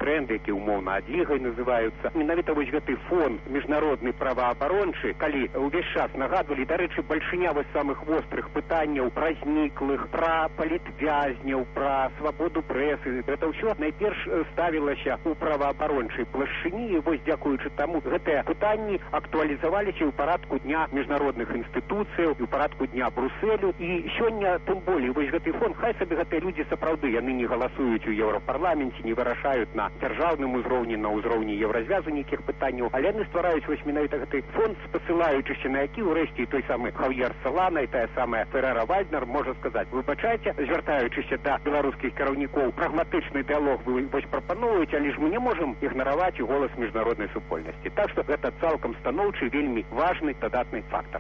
тренды, якія умоўна адлігай называюцца. Менавіта вось гэты фон міжнародны праваабарончы, калі ўвесь час нагадвалі, дарэчы, бальшыня вось самых вострых пытанняў пра зніклых, пра палітвязняў, пра свабоду прэсы. Гэта ўсё найперш ставілася ў праваабарончай плашчыні, і вось дзякуючы таму гэтыя пытанні актуалізаваліся ў парадку дня міжнародных інстытуцыяў, і ў парадку дня Брусэлю. І сёння тым болей вось гэты фон, хай сабе гэтыя людзі сапраўды, яны не галасуюць у Еўрапарламенце, не вырашаюць на дзяржаўным узроўні, на ўзроўні Еўразвязу нейкіх пытанняў, але яны ствараюць вось менавіта гэты фон, спасылаючыся на які ўрэшце і той самы Хав'ер Салана і тая самая Ферера Вальднер можа сказаць: выбачайце, звяртаючыся да беларускіх кіраўнікоў, прагматычны дыялог вы вось прапаноўваеце, але ж мы не можам ігнараваць голас міжнароднай супольнасці. Так што гэта цалкам станоўчы, вельмі важны дадатны фактар.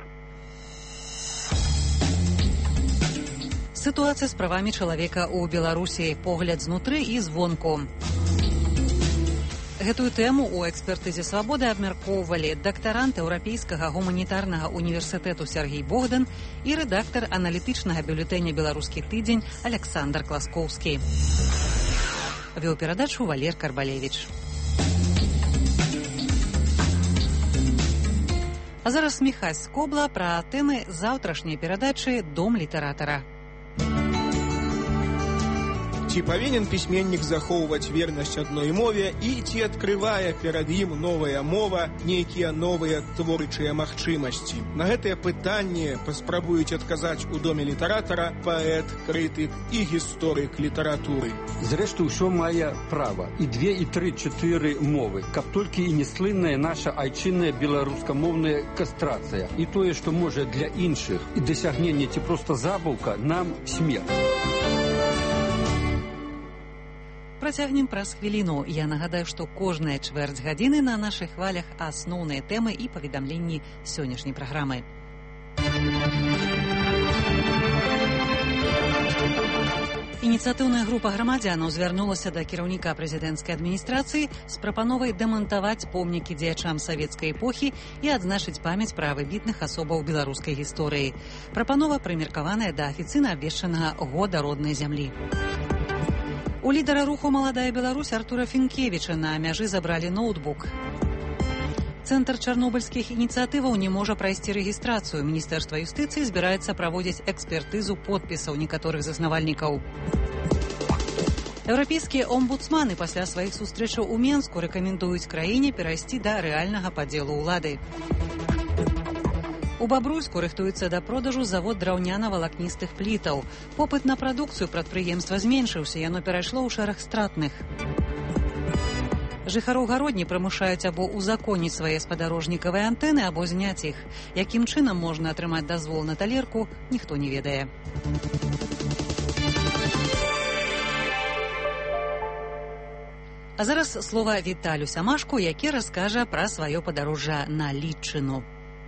Сітуацыя з правамі чалавека ў Беларусі, погляд знутры і звонку. Гэтую тэму ў экспертызе «Свабоды» абмяркоўвалі дактарант Еўрапейскага гуманітарнага універсітэту Сергей Богдан і рэдактар аналітычнага бюлетэня «Беларускі тыдзень» Александр Класкоўскі. Вёў перадачу Валер Карбалевіч. А зараз Міхась Скобла пра тэмы заўтрашняй перадачы «Дом літаратара». Ці павінен пісьменнік захоўваць вернасць адной мове і ці адкрывае перад ім новая мова нейкія новыя творчыя магчымасці? На гэтыя пытанні паспрабуюць адказаць у Доме літаратара паэт, крытык і гісторык літаратуры. Зрэшты, ўсё мае права. І 2, і 3, 4 мовы. Каб толькі і не слынная наша айчынная беларускамоўная кастрацыя. І тое, што можа для іншых і дасягнення ці проста забаўка, нам смех. Працягнем праз хвіліну. Я нагадаю, што кожная чвэрць гадзіны на нашых хвалях асноўныя тэмы і паведамленні сённяшняй праграмы. Ініцыятыўная група грамадзянаў звярнулася да кіраўніка прэзідэнцкай адміністрацыі з прапановай дэмантаваць помнікі дзеячам савецкай эпохі і адзначыць памяць пра выбітных асобаў беларускай гісторыі. Прапанова прымеркаваная да афіцыйна абвешчанага года роднай зямлі. У лідара руху «Маладая Беларусь» Артура Фінкевіча на мяжы забралі ноутбук. Цэнтр чарнобыльскіх ініцыятываў не можа прайсці рэгістрацыю. Міністэрства юстыцыі збіраецца праводзіць экспертызу подпісаў некаторых заснавальнікаў. Еўрапейскія омбудсманы пасля сваіх сустрэчаў у Менску рэкамендуюць краіне перайсці да рэальнага падзелу ўлады. У Бабруйску рыхтуецца да продажу завод драўняна-валакністых плітаў. Попыт на прадукцыю прадпрыемства зменшыўся, яно перайшло ў шэраг стратных. Жыхароў гародні прымушаюць або узаконіць свае спадарожнікавыя антэны, або зняць іх. Якім чынам можна атрымаць дазвол на талерку, ніхто не ведае. А зараз слова Віталю Самашку, які раскажа пра сваё падарожжа на Літчыну.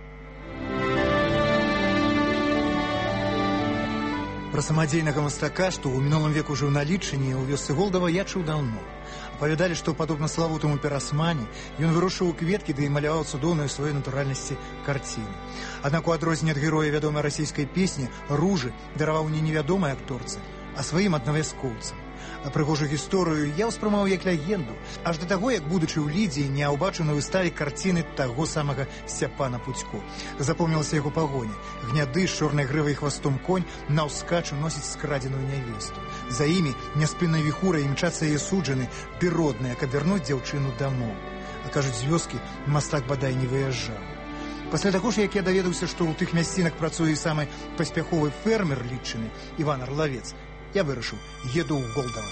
Пра самадзейнага мастака, што ў мінулым веку жыў на Літчыне ў вёсцы Голдава, я чуў даўно. Апавядалі, што, падобна славутаму Перасмане, ён вырушыў у кветкі ды і маляваў цудоўную сваёй натуральнасці карціны. Аднак у адрозненне ад героя вядомай расійскай песні «Ружы» дараваў не невядомай акторцы, а сваім аднавяскоўцам. А прыгожую гісторыю я ўспрымаў як легенду, аж да таго, як, будучы ў Лідзі, не ўбачыў на выставе карціны таго самага Сцяпана Пуцько. Запомнілася яго пагоня. Гняды з чорнай грывай і хвастом конь наўскачу носіць скрадзеную нявесту. За імі няспыннай віхурай імчацца яе суджаны, піродныя, каб вярнуць дзяўчыну дамоў. А кажуць, з вёскі мастак бадай не выязджаў. Пасля таго ж, як я даведаўся, што ў тых мясцінах працуе самы паспяховы фермер Літчыны, Іван Арлавец, я вырашыў, еду ў Голдава.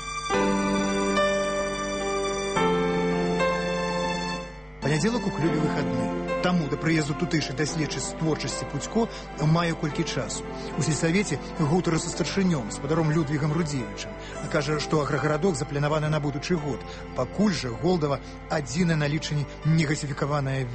Панядзелак у клубе выхадны. Таму да прыезду тутэйшай даследчыць з творчасці Пуцько маю колькі часу. У сельсавеце гутары са старшынём, спадаром Людвігам Рудзевічам. Кажа, што аграгарадок запланаваны на будучы год. Пакуль жа Голдава адзіная на Літчыне негасіфікаваная вёска.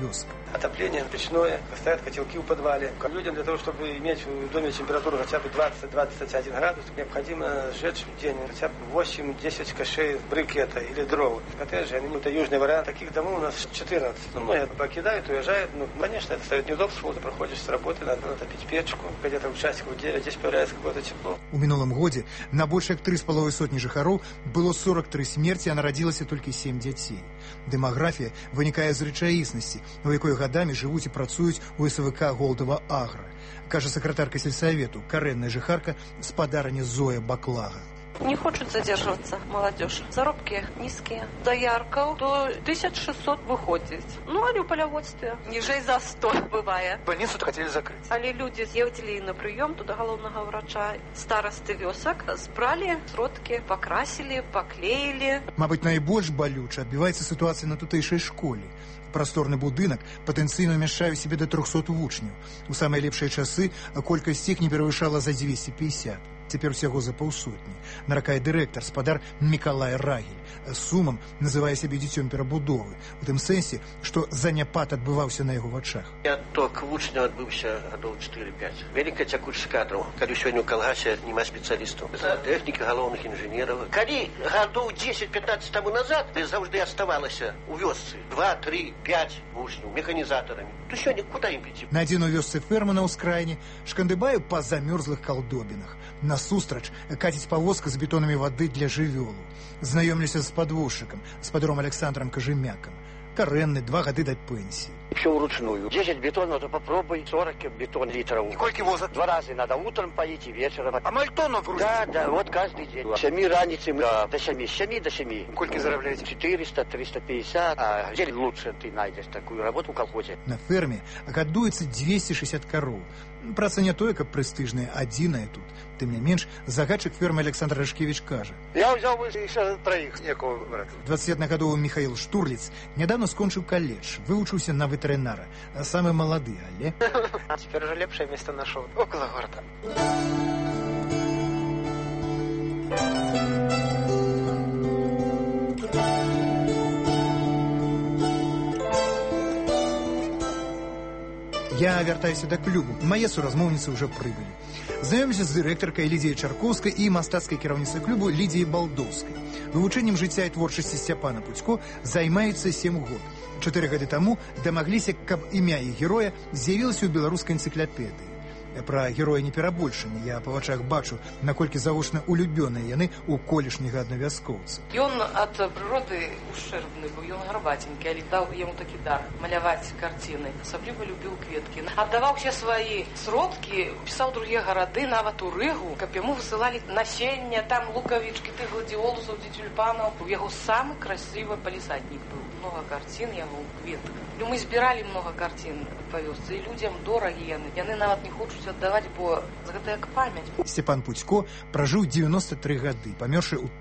Отопление печное, стоят котелки в подвале. Людям для того, чтобы иметь в доме температуру хотя бы 20-21 градус, необходимо сжечь в день хотя бы 8-10 кошей брикета или дров. Коттеджи, это южный вариант. Таких домов у нас 14. Многие покидают, уезжают. Конечно, это стоит неудобство. Ты проходишь с работы, надо натопить печку. Где-то в часиков 9 здесь появляется какое-то тепло. У мінулым годзе на больш як 3,5 сотні жыхароў было 43 смерці, а нарадзілася толькі 7 дзяцей. Дэмаграфія вынікае з рэчаіснасці, у якой гадамі жывуць і працуюць у СВК Голдова Агра, кажа сакратарка сельсавету, карэнная жыхарка спадарня Зоя Баклага. Не хочет задерживаться молодежь. Заробки низкие. Доярков до 1600 выходит. Ну, а в поляводстве ниже за 100 бывает. Больницу-то хотели закрыть. Але люди съездили на прием туда головного врача. Старосты вёсок збрали сродки, покрасили, поклеили. Мабыць, найбольш балюча адбіваецца сітуацыя на тутэйшай школе. Прасторны будынак патэнцыйна ўмяшчае ў сябе да 300 вучняў. У самыя лепшыя часы колькасць іх не перавышала за 250. Цяпер усяго за паўсотні. Наракае дырэктар, спадар Мікалай Рагель. Сумам называе сябе дзіцём перабудовы. У тым сэнсе, што заняпад адбываўся на яго вачах. Отток вучняў адбыўся гадоў 4-5. Вялікая цякучасць кадраў. Калі сёння ў калгасе няма спецыялістаў. Тэхніка, галоўных інжынераў. Калі гадоў 10-15 таму назад заўжды аставалася ў вёсцы 2, 3, 5 вучняў механізатарамі, то сёння куды ім ідці? На адзін у вёсцы ферма на ўскраіне шкандыбаю па замёрзлых калдобінах. Насустрач каціць павозка з бетонамі вады для жывёлу. Знаёмлюся з падвозчыкам, спадаром Александром Кажымякам. Карэнны, 2 гады да пенсии. Все вручную. 10 бетонов, то попробуй. 40 бетон литров. И сколько возят? 2 раза надо утром поить и вечером. А мальтонов вручную? Да, вот каждый день. С 7 раницы до 7. С 7 до 7. Сколько заробляете? 400, 350. А где лучше ты найдешь такую работу в колхозе? На ферме гадуецца 260 кароў. Праца не тое, каб прэстыжная, адзіная тут. Тым не менш, загадчык фермы Александр Рашкевич кажа. Я взял еще 3 некого брата. 21-гадовы Михаил Штурліц нядаўна скончыў каледж, вывучыўся на ветэрынара. Самы малады, але... А теперь уже лепшее место нашел. Около города. Я вяртаюся да клубу. Мае суразмоўніцы ўжо прыбылі. Знаёмлюся з дырэктаркай Лідіяй Чаркоўскай і мастацкай кіраўніцай клубу Лідіяй Балдоўскай. Вывучэннем жыцця і творчасці Сцяпана Пуцько займаюцца 7 год. 4 гады таму дамагліся, каб імя іх героя з'явілася ў беларускай энцыклапедыі. Пра героя не перабольшанне. Я па вачах бачу, наколькі завочна улюбёныя яны ў колішняга аднавяскоўца. Ён ад прыроды ушэрбны быў, ён гарбатенькі, але даў яму такі дар маляваць карціны. Асабліва любіў кветкі. Аддаваў усе свае сродкі, пісаў другія гарады, нават у Рыгу, каб яму высылалі насенне, там лукавічкі, ты гладіолусаў, ці тюльпанаў. У яго самы красивы палісаднік быў. Много карцін яго ў кветках. І мы збіралі много карцін па вёсцы, і людзям дорагі яны. Яны нават не хочуць аддаваць, бо гэта як памяць. Сцяпан Пуцько пражыў 93 гады, памёршы ў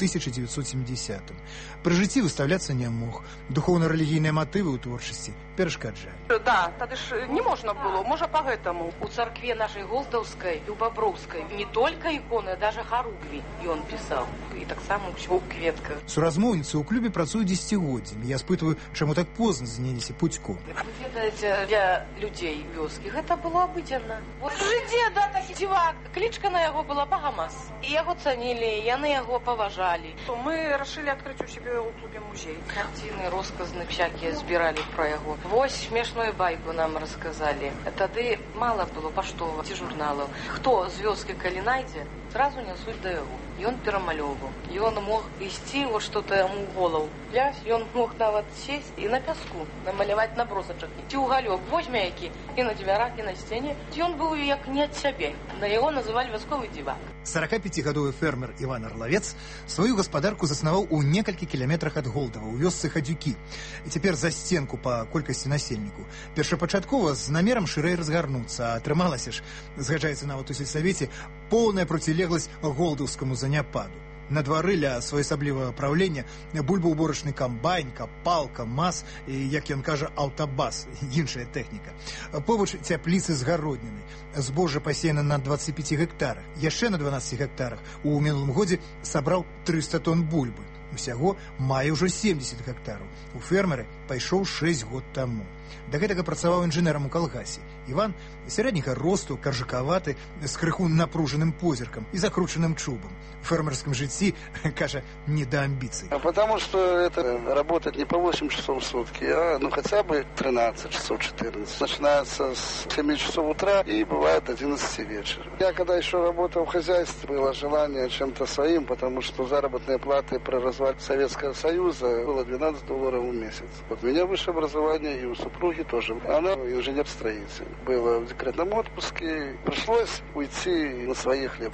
1970-м. Пры жыцці выстаўляцца не мог. Духоўна-рэлігійныя матывы ў творчасці перашкаджалі. Да, тады ж не можна было, можа па гэтаму. У царкве нашай Голдаўскай і ў Баброўскай не толькі іконы, а даже харугві ён пісаў. І таксама ўсё ў кветках. Суразмоўніцы ў клубе працуюць дзесяцігоддзямі. Я спытваю, чаму так позна заняліся Пуцько. Вы ведаеце, для людзей вёскі гэта было абыдзенна. Вот жыдзе, да, такі дзівак. Клічка на яго была Багамас. І яго цанілі, яны яго паважалі. Мы рашылі адкрыць у сябе ў клубе музей. Карціны, розказны всякія збіралі пра яго. Вось смешную байку нам расказалі. Тады мала было паштовых ці журналаў. Хто з вёскі калі найдзе, сразу нясуць да яго. Ён перамалёўваў. Ён мог ісці, вот што-то яму ў голову. Ён мог нават сесть і на пяску намаляваць набросачак. Ці ўгалёк возьме які і на дзвярах, і на сцяне. Ён быў як не ад сябе. На яго называлі вясковы дзівак. 45-гадовы фермер Іван Арлавец сваю гаспадарку заснаваў у некалькі кіламетрах ад Голдава, у вёсцы Хадзюкі. І цяпер за сценку па колькасці насельніку. Першапачаткова з намерам шырэй разгарнуцца, а атрымалася ж, згаджаецца нават у сельсавеце, поўная процілегласць голдаўскаму заняпаду. На двары ля своеасаблівага праўлення бульбаўборачны камбайн, капалка, мас і, як ён кажа, аўтабас, іншая тэхніка. Побач цяпліцы з гародніны. Збожжа пасеяна на 25 гектарах. Яшчэ на 12 гектарах у мінулым годзе сабраў 300 тонн бульбы. Усяго мае ўжо 70 гектараў. У фермеры пайшоў 6 год таму. да гэтага працаваў інжынерам у калгасе. Іван сярэдняга росту, каржакаваты, з крыху напружаным позіркам і закручаным чубам. У фермерском житті, кажа, не до амбиций. Потому что это работать не по 8 часов в сутки, а хотя бы 13 часов, 14. Начинается с 7 часов утра и бывает до 11 вечера. Я когда еще работал в хозяйстве, было желание чем-то своим, потому что заработные платы при развале Советского Союза было $12 в месяц. Вот у меня высшее образование и у супруги тоже. Она инженер-строитель. Была в декретном отпуске. Пришлось уйти на свои хлеб.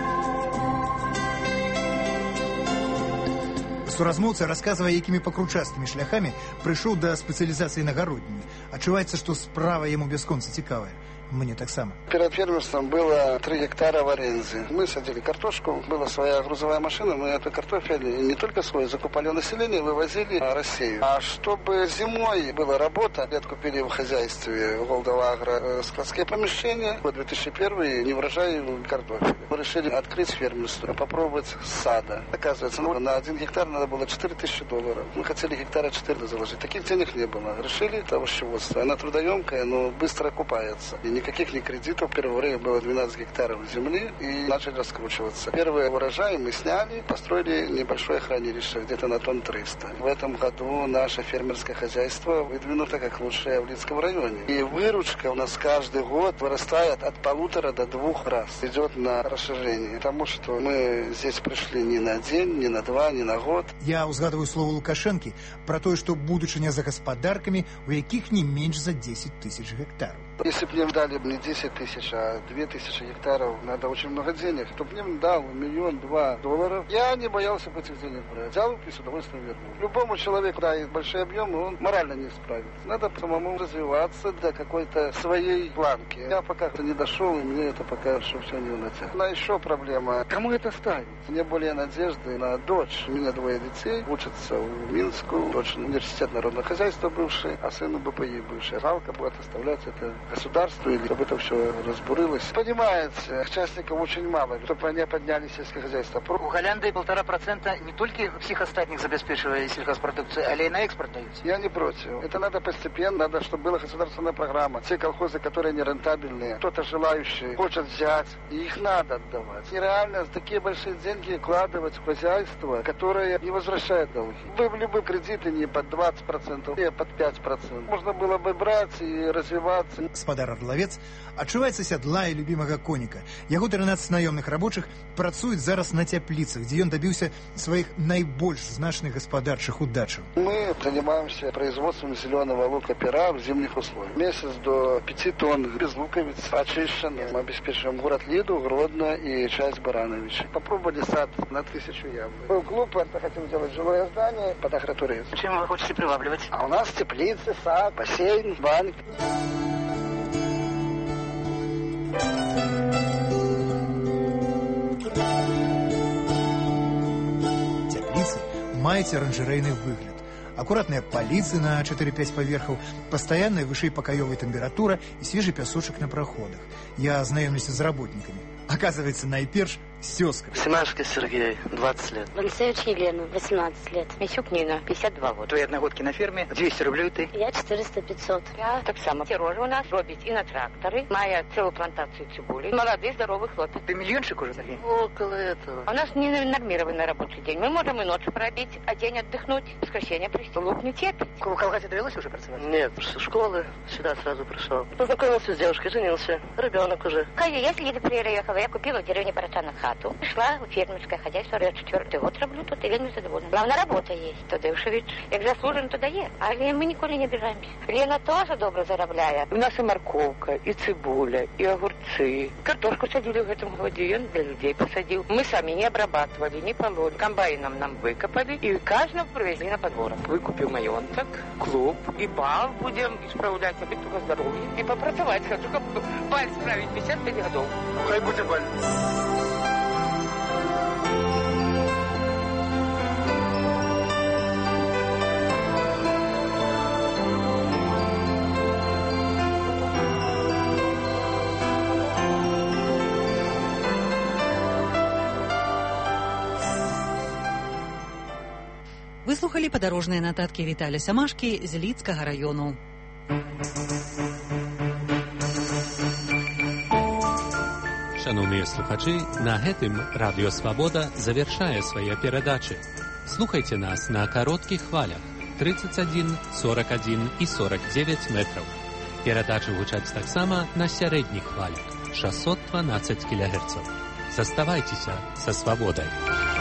Суразмоўца расказвае, якімі пакручастымі шляхамі прыйшоў да спецыялізацыі на гародніны. Адчуваецца, што справа яму бясконца цікавая. Мне таксама. Перед фермерством было 3 гектара в аренде. Мы садили картошку, была своя грузовая машина, мы эту картофель не только свой закупали у населения, вывозили в Россию. А чтобы зимой была работа, откупили в хозяйстве Голдовагро складские помещения. В 2001 не урожай картофеля. Мы решили открыть фермерство, попробовать с сада. Оказывается, на 1 гектар надо было $4000. Мы хотели гектара 4 заложить. Таких денег не было. Решили овощеводство. Она трудоемкая, но быстро окупается. Никаких ни кредитов. В первое время было 12 гектаров земли и начали раскручиваться. Первый урожай мы сняли, построили небольшое хранилище, где-то на тонн 300. В этом году наше фермерское хозяйство выдвинуто как лучшее в Лидском районе. И выручка у нас каждый год вырастает от 1,5 до 2 раз. Идет на расширение. Потому что мы здесь пришли не на день, не на 2, не на год. Я узгадываю слово Лукашенки про то, что будучыня за гаспадаркамі, у якіх не менш за 10 000 гектаров. Если бы мне дали не 10 000, а 2000 гектаров, надо очень много денег. Кто бы мне дал $1-2 миллиона, я не боялся бы этих денег брать. Взял и с удовольствием вернул. Любому человеку дает большие объемы, он морально не справится. Надо самому развиваться до какой-то своей планки. Я пока не дошел, и мне это пока что все не уносит. Но еще проблема. Кому это ставить? Мне более надежды на дочь. У меня 2 детей, учатся в Минску. Дочь университет народного хозяйства бывший, а сыну БПИ бывший. Жалко будет оставлять это государству, или чтобы это все разбурилось. Понимаете, участников очень мало, чтобы они подняли сельское хозяйство. У Голландии 1,5% не только всех остальных забеспечивает сельхозпродукцию, а и на экспорт дают. Я не против. Это надо постепенно, надо, чтобы была государственная программа. Те колхозы, которые нерентабельные, кто-то желающий хочет взять, и их надо отдавать. Нереально такие большие деньги вкладывать в хозяйство, которое не возвращает долги. Были бы кредиты не под 20%, а под 5%. Можно было бы брать и развиваться. Гаспадар Арлавец адчуваецца сядла і любімага коніка. Яго 13 наёмных рабочых працуюць зараз на цяпліцах, дзе ён дабіўся сваіх найбольш значных гаспадарчых удачаў. Мы занимаемся производством зеленого лука-пера в зимних условиях. Месяц до 5 тонн без луковиц очищенных. Мы обеспечиваем город Лиду, Гродно и часть Барановича. Попробовали сад на 1000 яблок. Был клуб, это хотим делать жилое здание под агротуризм. Чем вы хотите привабливать? А у нас теплицы, сад, бассейн, банк. Цяпліцы маюць аранжарэйны выгляд. Акуратныя паліцы на 4-5 паверхаў, пастаянная вышэйпакаёвая тэмпература і свежы пясочак на праходах. Я знаёмлюся з работнікамі. Оказывается, найперш сёска. Семашко Сергей, 20 лет. Ванцевич Елена, 18 лет. Мисюк Нина, 52 года. Твои одногодки на ферме, 200 рублей ты. Я 400-500. Я так само. Сережа у нас робить и на тракторы. Мая целую плантацию цибули. Молодые, здоровые хлопцы. Ты миллиончик уже, Сергей? Около этого. У нас не нормированный рабочий день. Мы можем и ночью пробить, а день отдохнуть. В воскресенье прийти. Лук не терпит. В колхозе довелось уже працевать? Нет, после школы сюда сразу пришел. Познакомился с девушкой, женился. Ребенок уже. Я с Лиды приехала. Я купила в деревне Парачана хату. Пришла в фермерское хозяйство. Я 4-й год раблю тут. И Лена задоволена. Главная работа есть. Тадеушевич. Як заслужен, то дає. А мы николи не обижаемся. Лена тоже добро заробляет. У нас и морковка, и цибуля, и огурцы. Картошку садили в этом году. И он для людей посадил. Мы сами не обрабатывали, не пололи. Комбайном нам выкопали. И каждого привезли на подворок. Выкупил маёнток, клуб. И бал будем исправлять. А быть только здоровье. И попрацевать. Только баль справить 55 годов. Хай буде баль. Выслухалі падарожныя нататкі Віталя Сямашкі з Лідскага раёну. Шановныя слухачы, на гэтым Радыё Свабода завяршае свае перадачы. Слухайце нас на кароткіх хвалях 31, 41 і 49 метраў. Перадачы гучаць таксама на сярэдніх хвалях 612 кГц. Заставайцеся са свабодай.